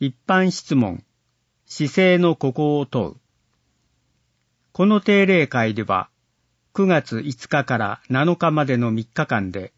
一般質問、市政のここを問う。この定例会では、9月5日から7日までの3日間で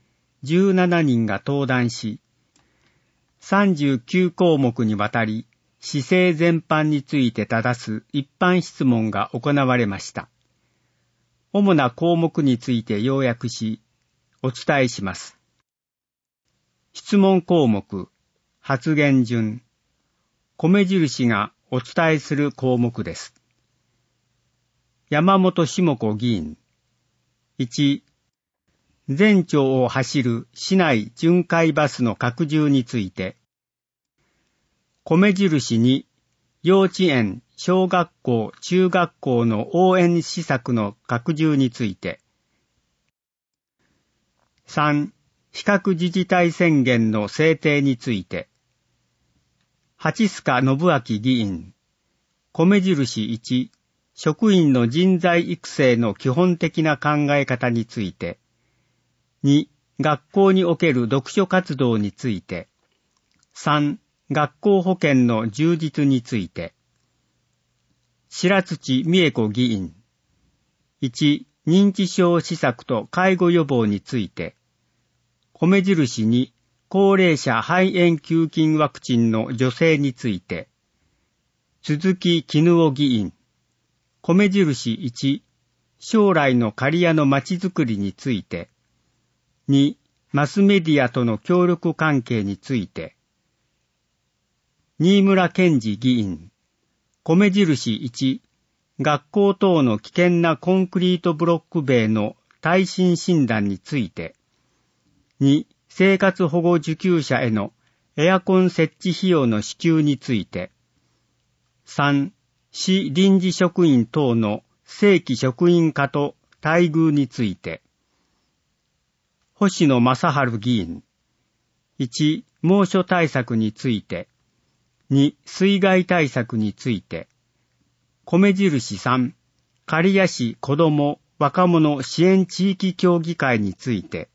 17人が登壇し、39項目にわたり、市政全般について正す一般質問が行われました。主な項目について要約し、お伝えします。質問項目、発言順、米印がお伝えする項目です。山本下子議員。1、全町を走る市内巡回バスの拡充について、米印2、幼稚園、小学校、中学校の応援施策の拡充について、3、比較自治体宣言の制定について、八須賀信明議員、米印1、職員の人材育成の基本的な考え方について、2、学校における読書活動について、3、学校保健の充実について、白土美恵子議員、1、認知症施策と介護予防について、米印2、高齢者肺炎球菌ワクチンの助成について、鈴木絹夫議員、米印1、将来の刈谷のまちづくりについて、2、マスメディアとの協力関係について、新村健二議員、米印1、学校等の危険なコンクリートブロック塀の耐震診断について、2、生活保護受給者へのエアコン設置費用の支給について、3、市臨時職員等の正規職員化と待遇について、星野正治議員、1、猛暑対策について、2、水害対策について、米印3、刈谷市子ども・若者支援地域協議会について、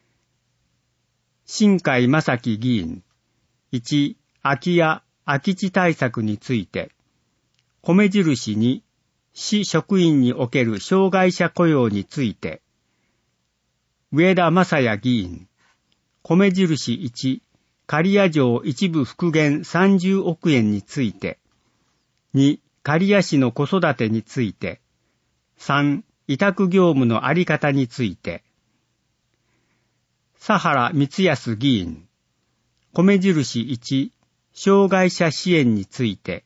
新海正樹議員、1、空き家・空き地対策について、米印2、市職員における障害者雇用について、上田正也議員、米印1、刈谷城一部復元30億円について、2、刈谷市の子育てについて、3、委託業務のあり方について、佐原光康議員、米印1、障害者支援について、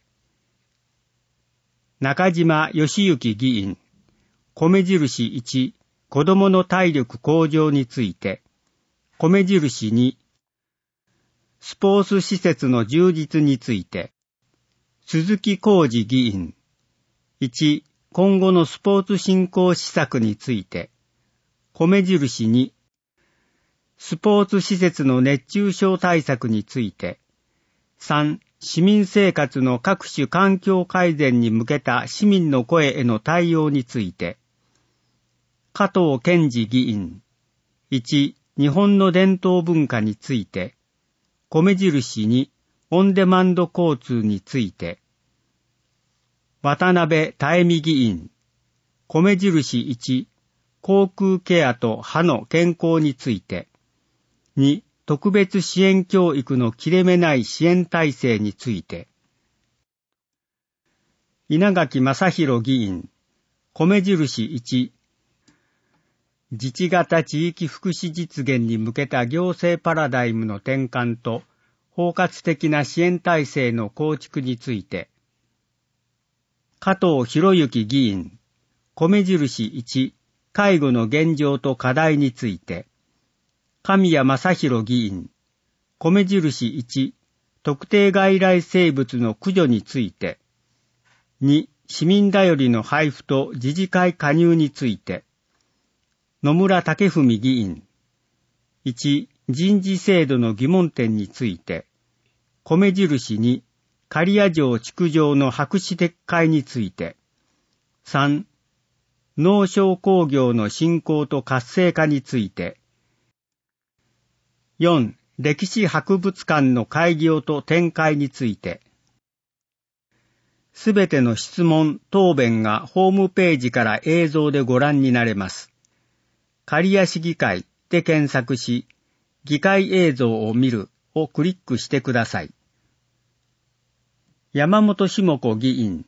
中島義行議員、米印1、子どもの体力向上について、米印2、スポーツ施設の充実について、鈴木浩二議員、1、今後のスポーツ振興施策について、米印2、スポーツ施設の熱中症対策について、3、市民生活の各種環境改善に向けた市民の声への対応について、加藤健二議員、1、日本の伝統文化について、米印2、オンデマンド交通について、渡辺妙美議員、米印1、口腔ケアと歯の健康について、2、特別支援教育の切れ目ない支援体制について、稲垣正弘議員、米印1、自治型地域福祉実現に向けた行政パラダイムの転換と包括的な支援体制の構築について、加藤博之議員、米印1、介護の現状と課題について、神谷正弘議員、米印1、特定外来生物の駆除について、2、市民だよりの配布と自治会加入について、野村武文議員、1、人事制度の疑問点について、米印2、刈谷城築城の白紙撤回について、3、農商工業の振興と活性化について、4、歴史博物館の開業と展開について、 すべての質問・答弁がホームページから映像でご覧になれます。刈谷市議会で検索し、議会映像を見るをクリックしてください。山本下子議員。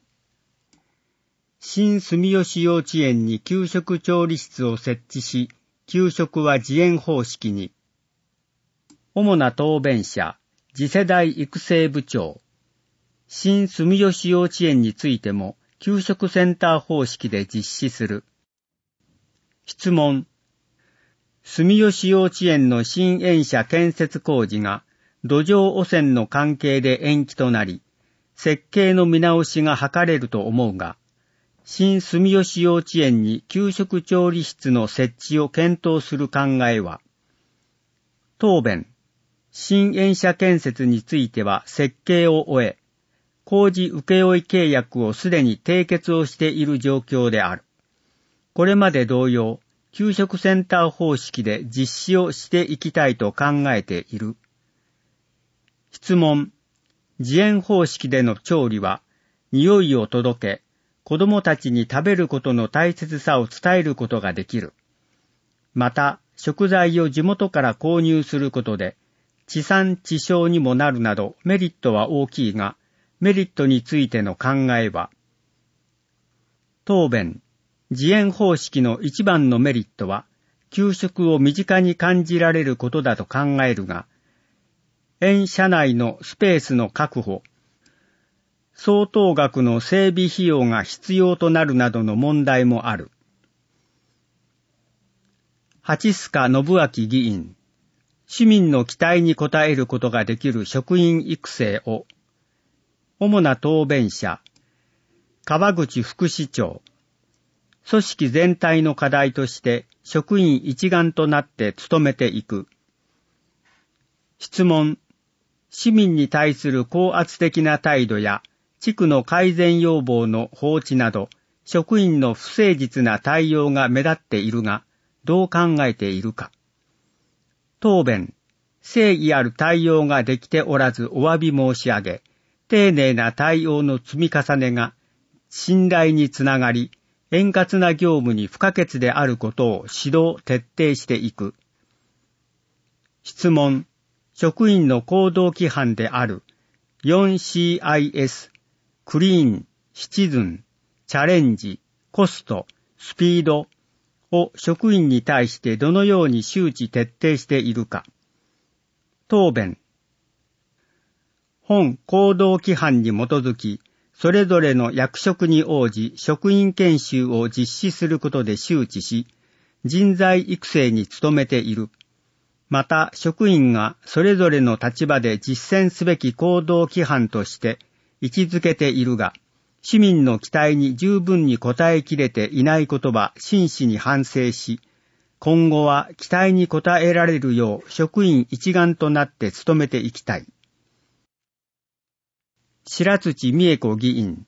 新住吉幼稚園に給食調理室を設置し、給食は自演方式に。主な答弁者、次世代育成部長。新住吉幼稚園についても、給食センター方式で実施する。質問。住吉幼稚園の新園舎建設工事が、土壌汚染の関係で延期となり、設計の見直しが図れると思うが、新住吉幼稚園に給食調理室の設置を検討する考えは、答弁。新園舎建設については設計を終え、工事請負契約をすでに締結をしている状況である。これまで同様、給食センター方式で実施をしていきたいと考えている。質問。自演方式での調理は、匂いを届け、子供たちに食べることの大切さを伝えることができる。また、食材を地元から購入することで、地産地消にもなるなどメリットは大きいが、メリットについての考えは、答弁。自演方式の一番のメリットは、給食を身近に感じられることだと考えるが、園舎内のスペースの確保、相当額の整備費用が必要となるなどの問題もある。蜂須賀信明議員。市民の期待に応えることができる職員育成を。主な答弁者。川口副市長。組織全体の課題として職員一丸となって努めていく。質問。市民に対する高圧的な態度や地区の改善要望の放置など、職員の不誠実な対応が目立っているが、どう考えているか。答弁。誠意ある対応ができておらずお詫び申し上げ、丁寧な対応の積み重ねが信頼につながり、円滑な業務に不可欠であることを指導徹底していく。質問。職員の行動規範である 4CIS、クリーン、シチズン、チャレンジ、コスト、スピードを職員に対してどのように周知徹底しているか。答弁。本行動規範に基づき、それぞれの役職に応じ職員研修を実施することで周知し、人材育成に努めている。また、職員がそれぞれの立場で実践すべき行動規範として位置づけているが、市民の期待に十分に応えきれていないことは真摯に反省し、今後は期待に応えられるよう職員一丸となって努めていきたい。白土美恵子議員。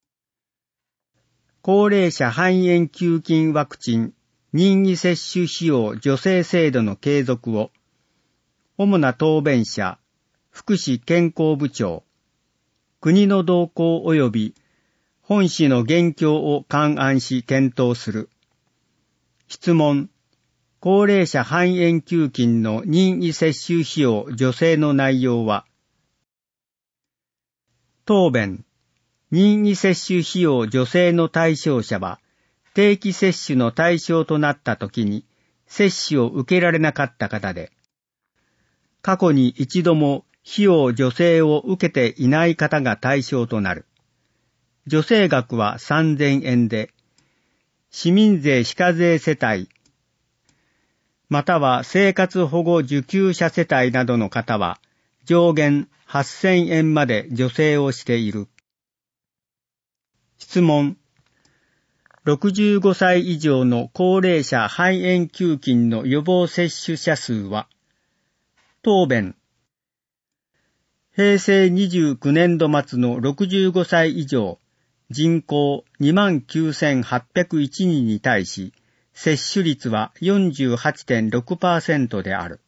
高齢者肺炎給付金ワクチン任意接種費用助成制度の継続を。主な答弁者、福祉健康部長。国の動向及び本市の現況を勘案し検討する。質問。高齢者肺炎給付金の任意接種費用助成の内容は。答弁。任意接種費用助成の対象者は、定期接種の対象となったときに、接種を受けられなかった方で、過去に一度も費用助成を受けていない方が対象となる。助成額は3000円で、市民税非課税世帯、または生活保護受給者世帯などの方は、上限8000円まで助成をしている。質問。65歳以上の高齢者肺炎給付金の予防接種者数は。答弁。平成29年度末の65歳以上、人口 29,801 人に対し、接種率は 48.6% である。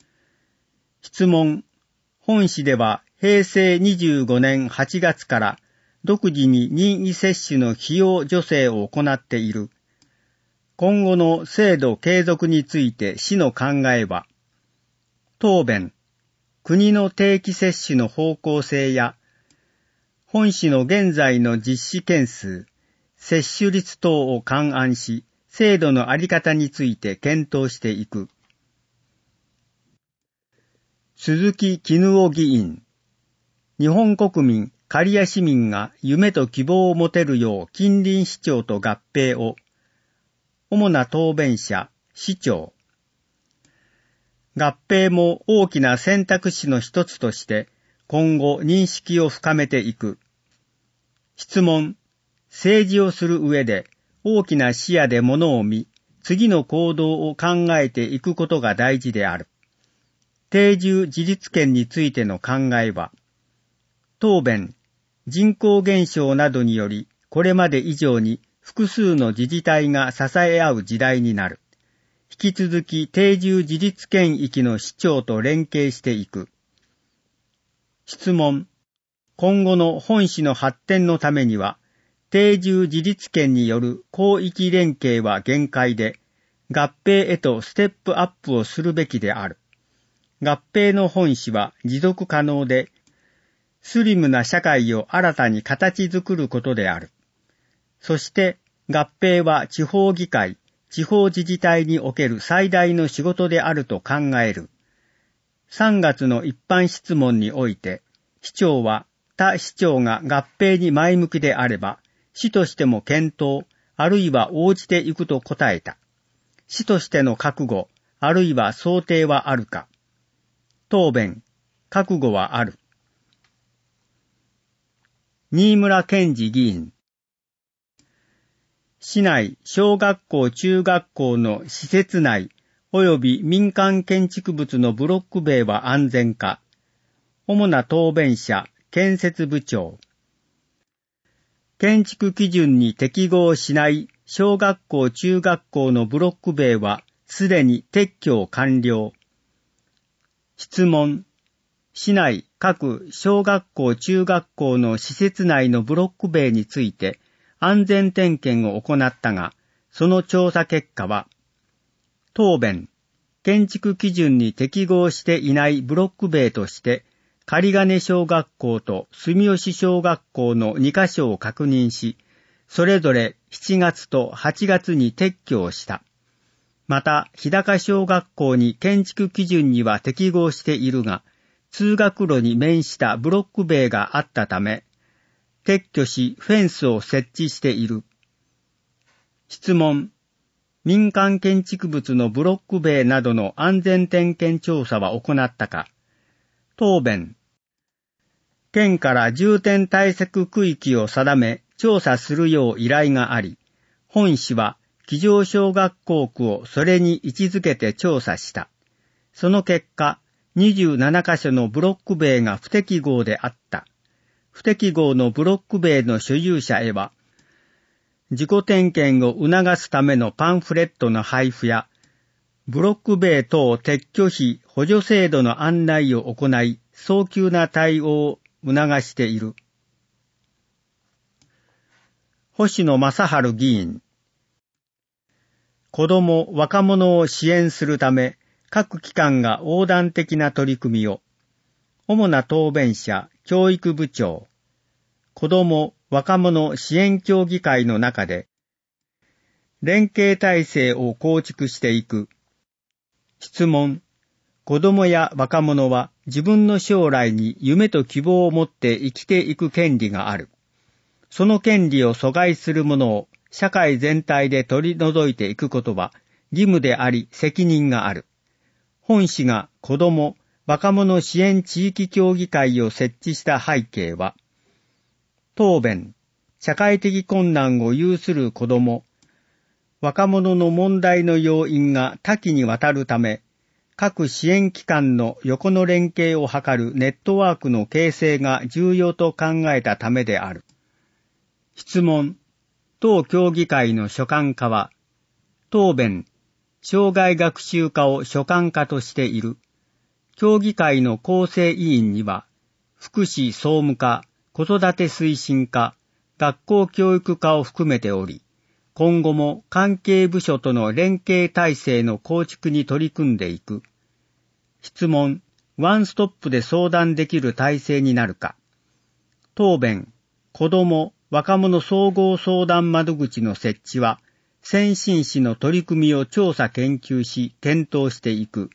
質問。本市では平成25年8月から独自に任意接種の費用助成を行っている。今後の制度継続について市の考えは、答弁、国の定期接種の方向性や、本市の現在の実施件数、接種率等を勘案し、制度のあり方について検討していく。鈴木絹夫議員、日本国民、刈谷市民が夢と希望を持てるよう近隣市長と合併を、主な答弁者、市長。合併も大きな選択肢の一つとして今後認識を深めていく。質問、政治をする上で大きな視野でものを見、次の行動を考えていくことが大事である。定住自立権についての考えは、答弁、人口減少などによりこれまで以上に複数の自治体が支え合う時代になる。引き続き定住自立権域の市長と連携していく。質問。今後の本市の発展のためには、定住自立権による広域連携は限界で、合併へとステップアップをするべきである。合併の本市は持続可能で、スリムな社会を新たに形作ることである。そして合併は地方議会、地方自治体における最大の仕事であると考える。3月の一般質問において、市長は他市長が合併に前向きであれば、市としても検討、あるいは応じていくと答えた。市としての覚悟、あるいは想定はあるか。答弁、覚悟はある。新村健二議員。市内小学校中学校の施設内及び民間建築物のブロック塀は安全か。主な答弁者、建設部長。建築基準に適合しない小学校中学校のブロック塀はすでに撤去を完了。質問。市内各小学校中学校の施設内のブロック塀について安全点検を行ったが、その調査結果は、答弁、建築基準に適合していないブロック塀として、狩金小学校と住吉小学校の2カ所を確認し、それぞれ7月と8月に撤去をした。また、日高小学校に建築基準には適合しているが、通学路に面したブロック塀があったため、撤去しフェンスを設置している。質問。民間建築物のブロック塀などの安全点検調査は行ったか。答弁。県から重点対策区域を定め調査するよう依頼があり、本市は木城小学校区をそれに位置づけて調査した。その結果、27カ所のブロック塀が不適合であった。不適合のブロック塀の所有者へは、自己点検を促すためのパンフレットの配布や、ブロック塀等撤去費補助制度の案内を行い、早急な対応を促している。星野正治議員。子ども・若者を支援するため、各機関が横断的な取り組みを、主な答弁者、教育部長、子ども・若者支援協議会の中で、連携体制を構築していく。質問。子どもや若者は自分の将来に夢と希望を持って生きていく権利がある。その権利を阻害するものを社会全体で取り除いていくことは義務であり責任がある。本市が子ども・若者支援地域協議会を設置した背景は、答弁、社会的困難を有する子ども、若者の問題の要因が多岐にわたるため、各支援機関の横の連携を図るネットワークの形成が重要と考えたためである。質問、当協議会の所管課は、答弁、障害学習課を所管課としている。協議会の構成委員には、福祉総務課、 子育て推進課、学校教育課を含めており、今後も関係部署との連携体制の構築に取り組んでいく。質問、ワンストップで相談できる体制になるか。答弁、子ども・若者総合相談窓口の設置は、先進市の取り組みを調査研究し、検討していく。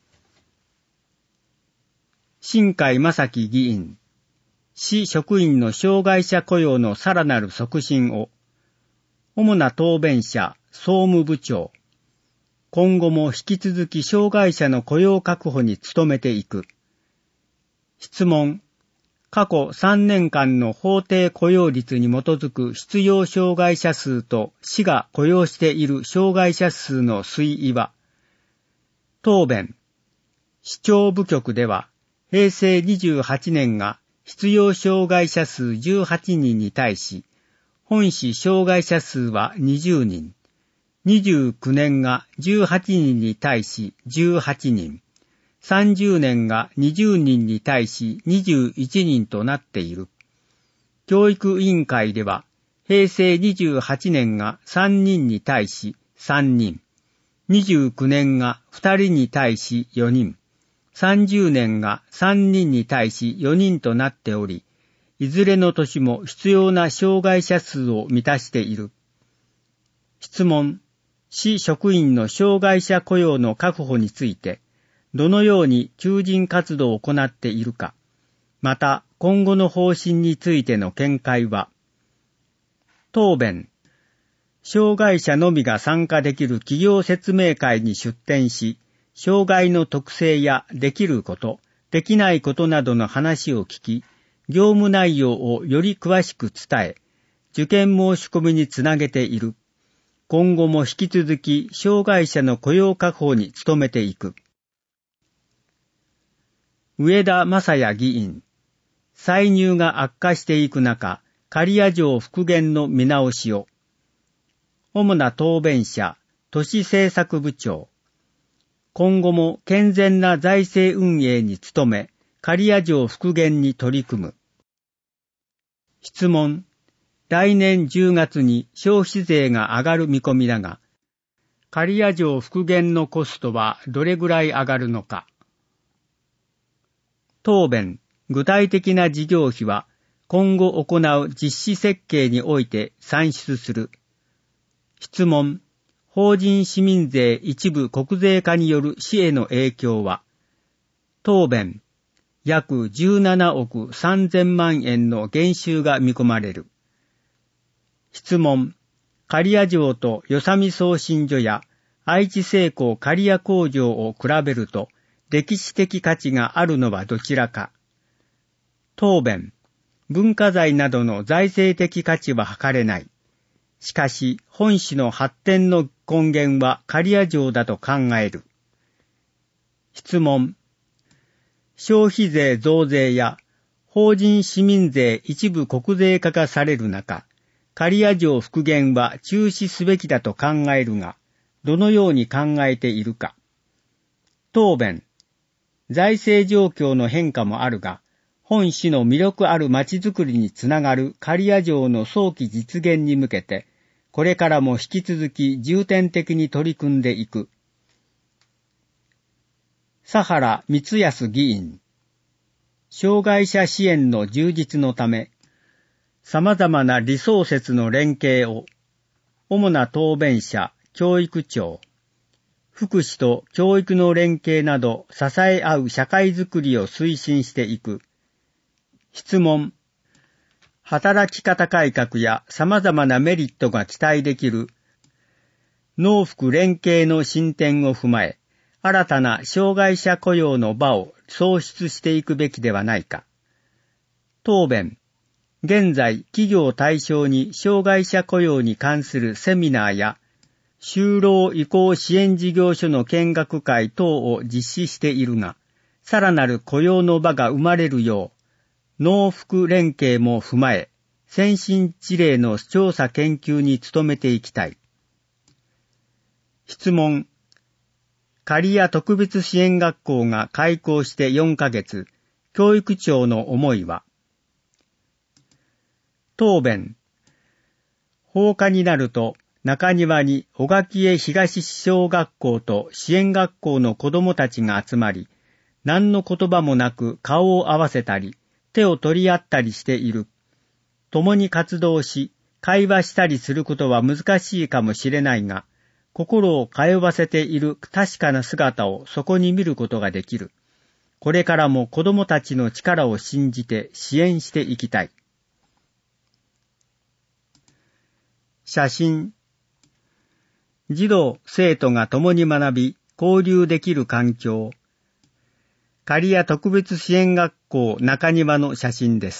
新海正樹議員、市職員の障害者雇用のさらなる促進を、主な答弁者、総務部長、今後も引き続き障害者の雇用確保に努めていく。質問、過去3年間の法定雇用率に基づく失業障害者数と市が雇用している障害者数の推移は、答弁、市長部局では平成28年が失業障害者数18人に対し、本市障害者数は20人、29年が18人に対し18人、30年が20人に対し21人となっている。教育委員会では、平成28年が3人に対し3人、29年が2人に対し4人、30年が3人に対し4人となっており、いずれの年も必要な障害者数を満たしている。質問、市職員の障害者雇用の確保について、どのように求人活動を行っているか、また今後の方針についての見解は、答弁、障害者のみが参加できる企業説明会に出展し、障害の特性やできること、できないことなどの話を聞き、業務内容をより詳しく伝え、受験申し込みにつなげている。今後も引き続き障害者の雇用確保に努めていく。上田正也議員、歳入が悪化していく中、刈谷城復元の見直しを。主な答弁者、都市政策部長。今後も健全な財政運営に努め、刈谷城復元に取り組む。質問、来年10月に消費税が上がる見込みだが、刈谷城復元のコストはどれぐらい上がるのか。答弁、具体的な事業費は今後行う実施設計において算出する。質問、法人市民税一部国税化による市への影響は。答弁、約17億3000万円の減収が見込まれる。質問、刈谷城と与謝見送信所や愛知製鋼刈谷工場を比べると、歴史的価値があるのはどちらか。答弁、文化財などの財政的価値は測れない。しかし、本市の発展の根源は刈谷城だと考える。質問、消費税増税や法人市民税一部国税化がされる中、刈谷城復元は中止すべきだと考えるが、どのように考えているか。答弁、財政状況の変化もあるが、本市の魅力ある町づくりにつながる刈谷城の早期実現に向けて、これからも引き続き重点的に取り組んでいく。佐原光康議員、障害者支援の充実のため、様々なリソーセの連携を、主な答弁者、教育庁、福祉と教育の連携など支え合う社会づくりを推進していく。質問、働き方改革や様々なメリットが期待できる農福連携の進展を踏まえ、新たな障害者雇用の場を創出していくべきではないか。答弁、現在企業を対象に障害者雇用に関するセミナーや就労移行支援事業所の見学会等を実施しているが、さらなる雇用の場が生まれるよう、農福連携も踏まえ、先進事例の調査研究に努めていきたい。質問、刈谷特別支援学校が開校して4ヶ月、教育長の思いは。 答弁。放課になると、中庭に小垣江東小学校と支援学校の子供たちが集まり、何の言葉もなく顔を合わせたり、手を取り合ったりしている。共に活動し、会話したりすることは難しいかもしれないが、心を通わせている確かな姿をそこに見ることができる。これからも子供たちの力を信じて支援していきたい。写真。児童・生徒が共に学び、交流できる環境。刈谷特別支援学校中庭の写真です。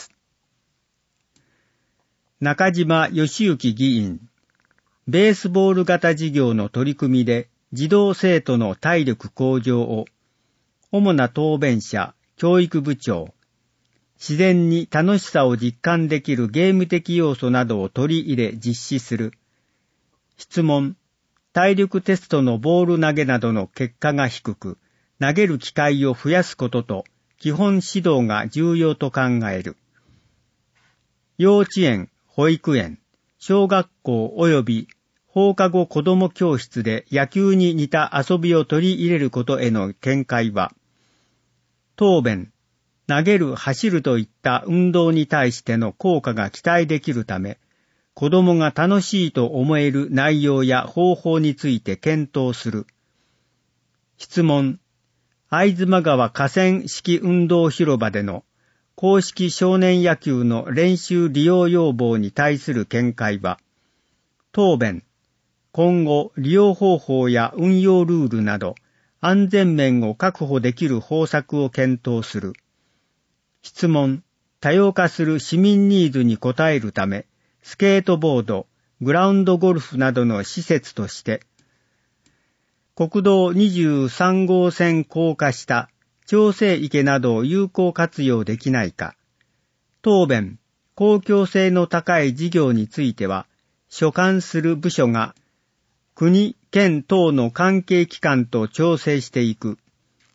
中島義行議員。ベースボール型事業の取り組みで児童生徒の体力向上を、主な答弁者、教育部長。自然に楽しさを実感できるゲーム的要素などを取り入れ実施する。質問。体力テストのボール投げなどの結果が低く、投げる機会を増やすことと基本指導が重要と考える。幼稚園、保育園、小学校及び放課後子ども教室で野球に似た遊びを取り入れることへの見解は、答弁。投げる、走るといった運動に対しての効果が期待できるため、子供が楽しいと思える内容や方法について検討する。質問。会津間川河川敷運動広場での公式少年野球の練習利用要望に対する見解は、答弁。今後利用方法や運用ルールなど安全面を確保できる方策を検討する。質問。多様化する市民ニーズに応えるため、スケートボード、グラウンドゴルフなどの施設として、国道23号線高架下、調整池などを有効活用できないか。答弁。公共性の高い事業については、所管する部署が、国、県等の関係機関と調整していく。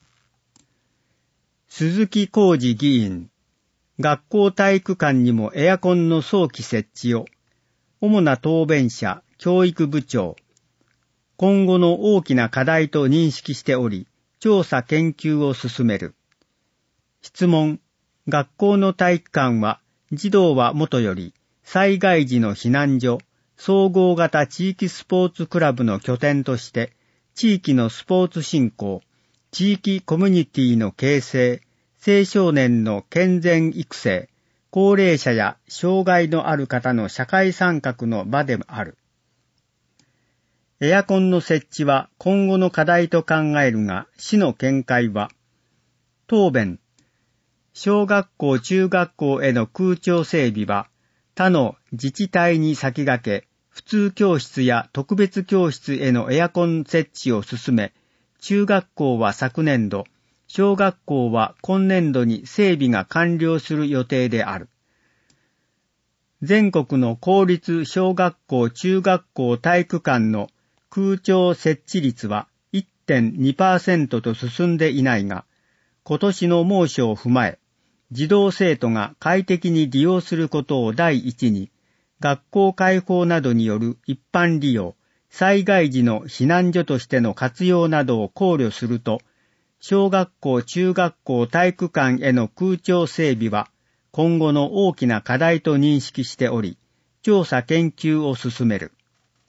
鈴木浩二議員。学校体育館にもエアコンの早期設置を。主な答弁者、教育部長。今後の大きな課題と認識しており、調査研究を進める。質問。学校の体育館は、児童はもとより、災害時の避難所、総合型地域スポーツクラブの拠点として、地域のスポーツ振興、地域コミュニティの形成、青少年の健全育成、高齢者や障害のある方の社会参画の場である。エアコンの設置は今後の課題と考えるが、市の見解は、答弁。小学校中学校への空調整備は、他の自治体に先駆け、普通教室や特別教室へのエアコン設置を進め、中学校は昨年度、小学校は今年度に整備が完了する予定である。全国の公立小学校中学校体育館の空調設置率は 1.2% と進んでいないが、今年の猛暑を踏まえ、児童生徒が快適に利用することを第一に、学校開放などによる一般利用、災害時の避難所としての活用などを考慮すると、小学校中学校体育館への空調整備は今後の大きな課題と認識しており、調査研究を進める。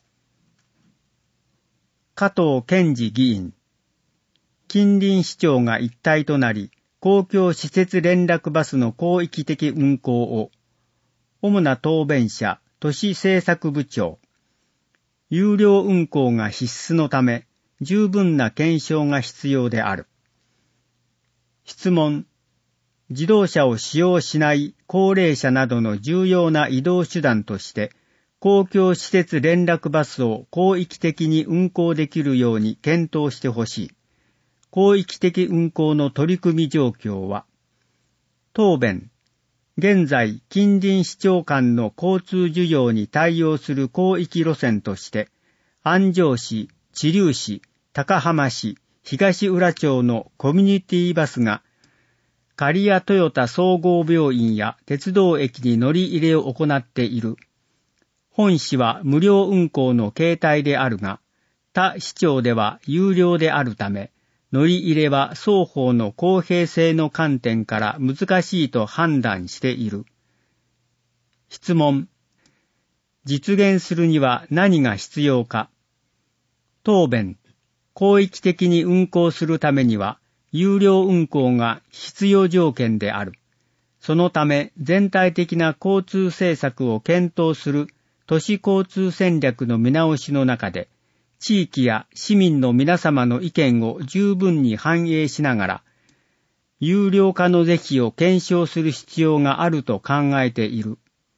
加藤健二議員。近隣市町が一体となり、公共施設連絡バスの広域的運行を。主な答弁者、都市政策部長。有料運行が必須のため、十分な検証が必要である。質問。自動車を使用しない高齢者などの重要な移動手段として、公共施設連絡バスを広域的に運行できるように検討してほしい。広域的運行の取り組み状況は、答弁。現在、近隣市町間の交通需要に対応する広域路線として、安城市、知立市、高浜市、東浦町のコミュニティバスが、 刈谷トヨタ総合病院や鉄道駅に乗り入れを行っている。本市は無料運行の形態であるが、他市町では有料であるため、乗り入れは双方の公平性の観点から難しいと判断している。質問。実現するには何が必要か。答弁。広域的に運行するためには、有料運行が必要条件である。そのため、全体的な交通政策を検討する都市交通戦略の見直しの中で、地域や市民の皆様の意見を十分に反映しながら、有料化の是非を検証する必要があると考えている。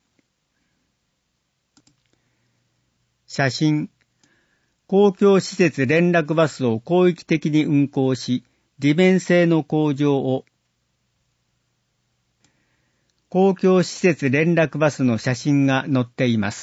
写真。公共施設連絡バスを広域的に運行し、利便性の向上を。公共施設連絡バスの写真が載っています。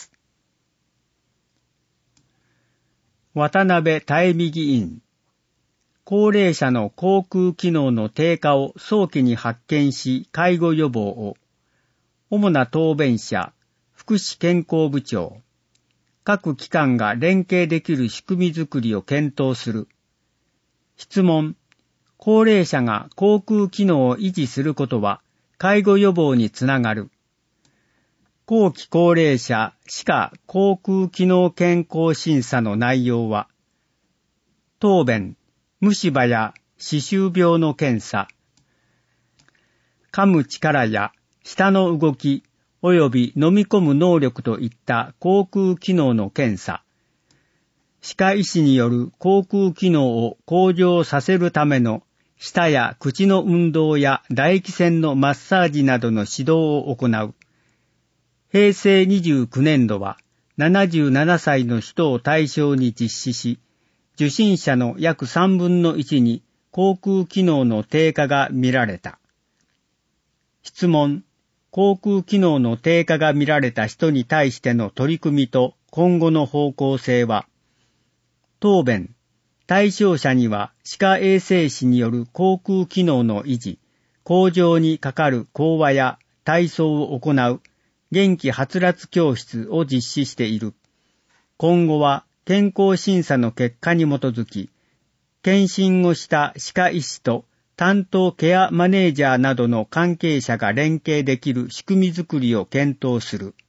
渡辺妙美議員。高齢者の口腔機能の低下を早期に発見し、介護予防を。主な答弁者、福祉健康部長。各機関が連携できる仕組みづくりを検討する。質問。高齢者が口腔機能を維持することは、介護予防につながる。後期高齢者歯科口腔機能健康審査の内容は、答弁、虫歯や歯周病の検査、噛む力や舌の動き及び飲み込む能力といった口腔機能の検査、歯科医師による口腔機能を向上させるための舌や口の運動や唾液腺のマッサージなどの指導を行う。平成29年度は77歳の人を対象に実施し、受診者の約3分の1に口腔機能の低下が見られた。質問。口腔機能の低下が見られた人に対しての取り組みと今後の方向性は、答弁。対象者には歯科衛生士による口腔機能の維持、向上にかかる講話や体操を行う元気はつらつ教室を実施している。今後は健康審査の結果に基づき、検診をした歯科医師と担当ケアマネージャーなどの関係者が連携できる仕組みづくりを検討する。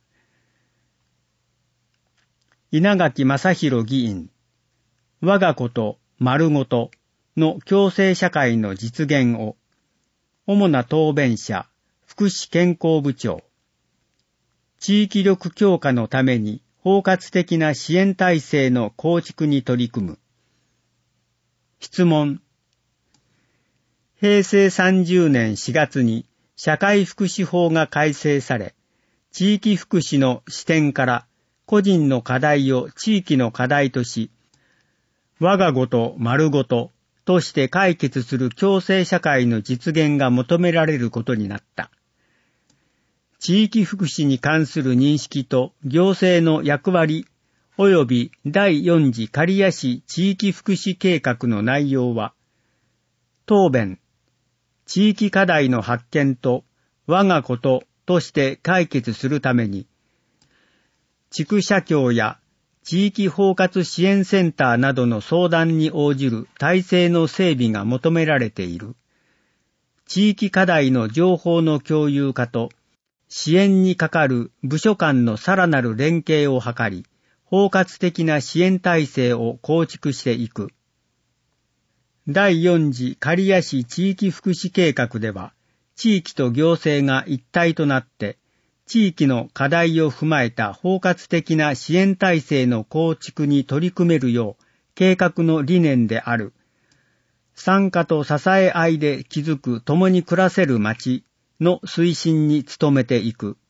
稲垣正弘議員。我がこと丸ごとの共生社会の実現を。主な答弁者、福祉健康部長。地域力強化のために包括的な支援体制の構築に取り組む。質問。平成30年4月に社会福祉法が改正され、地域福祉の視点から個人の課題を地域の課題とし、我がごと丸ごととして解決する共生社会の実現が求められることになった。地域福祉に関する認識と行政の役割及び第4次刈谷市地域福祉計画の内容は、答弁、地域課題の発見と我がこととして解決するために、地区社協や地域包括支援センターなどの相談に応じる体制の整備が求められている。地域課題の情報の共有化と支援にかかる部署間のさらなる連携を図り、包括的な支援体制を構築していく。第4次刈谷市地域福祉計画では、地域と行政が一体となって、地域の課題を踏まえた包括的な支援体制の構築に取り組めるよう、計画の理念である。参加と支え合いで築く共に暮らせる街の推進に努めていく。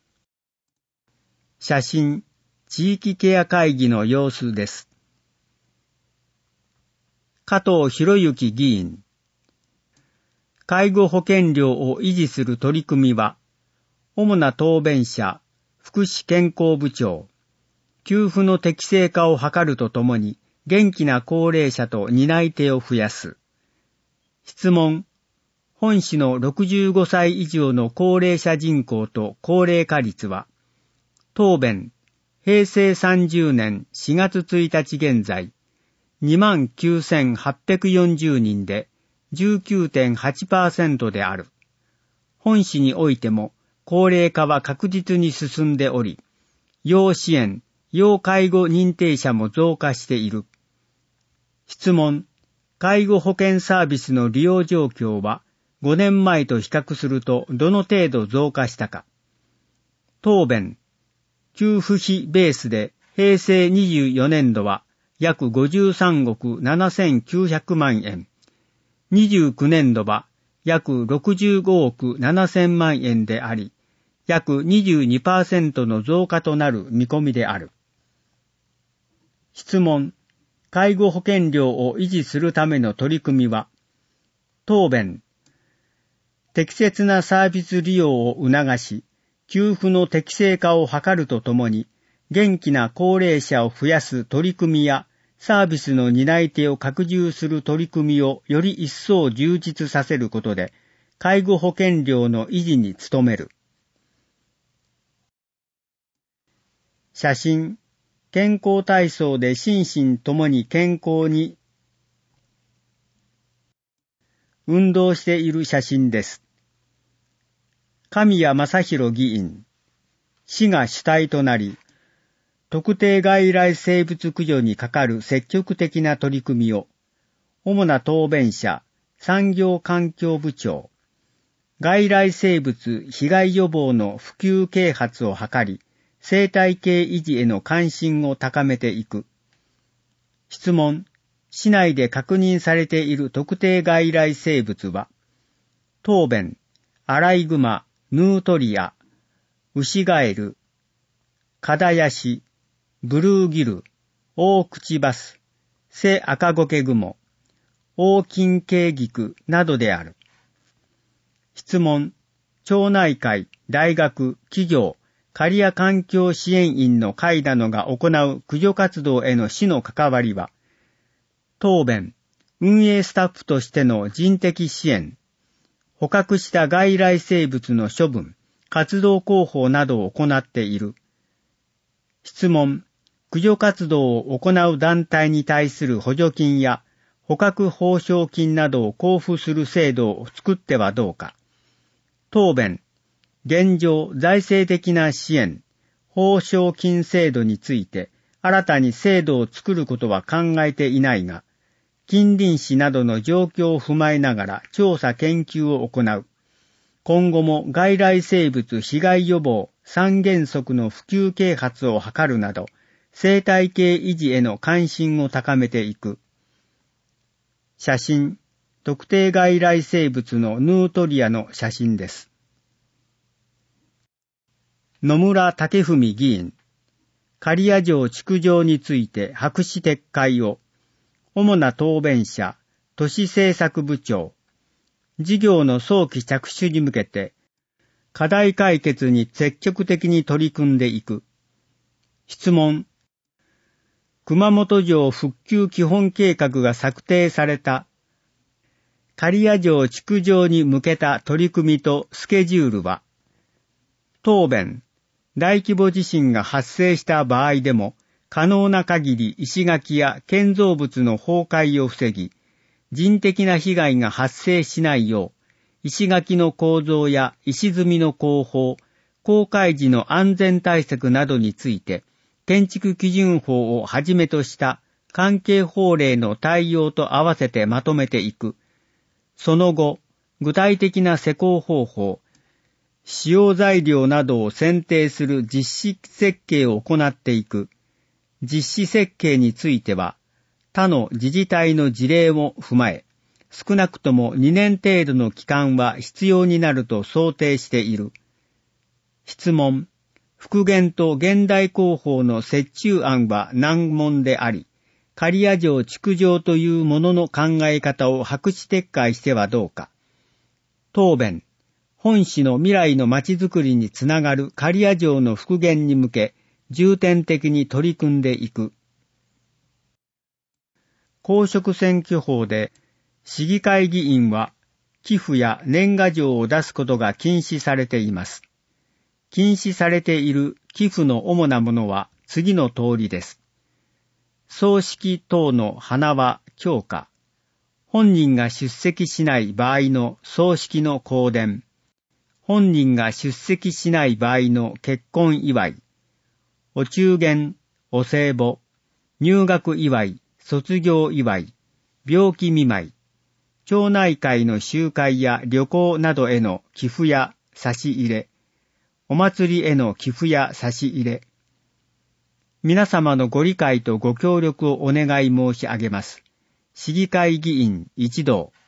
写真、地域ケア会議の様子です。加藤博之議員。介護保険料を維持する取り組みは、主な答弁者、福祉健康部長、給付の適正化を図るとともに、元気な高齢者と担い手を増やす。質問、 本市の65歳以上の高齢者人口と高齢化率は、当弁、平成30年4月1日現在、29,840 人で 19.8% である。本市においても高齢化は確実に進んでおり、要支援、要介護認定者も増加している。質問、介護保険サービスの利用状況は5年前と比較するとどの程度増加したか。答弁、給付費ベースで平成24年度は約53億7900万円、29年度は約65億7000万円であり、約 22% の増加となる見込みである。質問、介護保険料を維持するための取り組みは、答弁、適切なサービス利用を促し、給付の適正化を図るとともに、元気な高齢者を増やす取り組みや、サービスの担い手を拡充する取り組みをより一層充実させることで、介護保険料の維持に努める。写真、健康体操で心身ともに健康に運動している写真です。神谷正弘議員、市が主体となり、特定外来生物駆除にかかる積極的な取り組みを、主な答弁者、産業環境部長、外来生物被害予防の普及啓発を図り、生態系維持への関心を高めていく。質問、市内で確認されている特定外来生物は、答弁、アライグマ、ヌートリア、ウシガエル、カダヤシ、ブルーギル、オオクチバス、セアカゴケグモ、オオキンケイギクなどである。質問、町内会、大学、企業、刈谷環境支援員の会などが行う駆除活動への市の関わりは、答弁、運営スタッフとしての人的支援、捕獲した外来生物の処分、活動広報などを行っている。質問、駆除活動を行う団体に対する補助金や捕獲報奨金などを交付する制度を作ってはどうか。答弁、現状財政的な支援、報奨金制度について新たに制度を作ることは考えていないが、近隣市などの状況を踏まえながら調査研究を行う。今後も外来生物被害予防三原則の普及啓発を図るなど、生態系維持への関心を高めていく。写真、特定外来生物のヌートリアの写真です。野村武文議員、刈谷城築城について白紙撤回を、主な答弁者、都市政策部長、事業の早期着手に向けて、課題解決に積極的に取り組んでいく。質問、熊本城復旧基本計画が策定された、刈谷城築城に向けた取り組みとスケジュールは、答弁、大規模地震が発生した場合でも、可能な限り石垣や建造物の崩壊を防ぎ、人的な被害が発生しないよう、石垣の構造や石積みの工法、公開時の安全対策などについて、建築基準法をはじめとした関係法令の対応と合わせてまとめていく。その後、具体的な施工方法、使用材料などを選定する実施設計を行っていく。実施設計については、他の自治体の事例を踏まえ、少なくとも2年程度の期間は必要になると想定している。質問、復元と現代工法の折衷案は難問であり、刈谷城築城というものの考え方を白紙撤回してはどうか。答弁、本市の未来のまちづくりにつながる刈谷城の復元に向け、重点的に取り組んでいく。公職選挙法で市議会議員は寄付や年賀状を出すことが禁止されています。禁止されている寄付の主なものは次の通りです。葬式等の花は供花。本人が出席しない場合の葬式の香典。本人が出席しない場合の結婚祝い。お中元、お歳暮、入学祝い、卒業祝い、病気見舞い、町内会の集会や旅行などへの寄付や差し入れ、お祭りへの寄付や差し入れ。皆様のご理解とご協力をお願い申し上げます。市議会議員一同。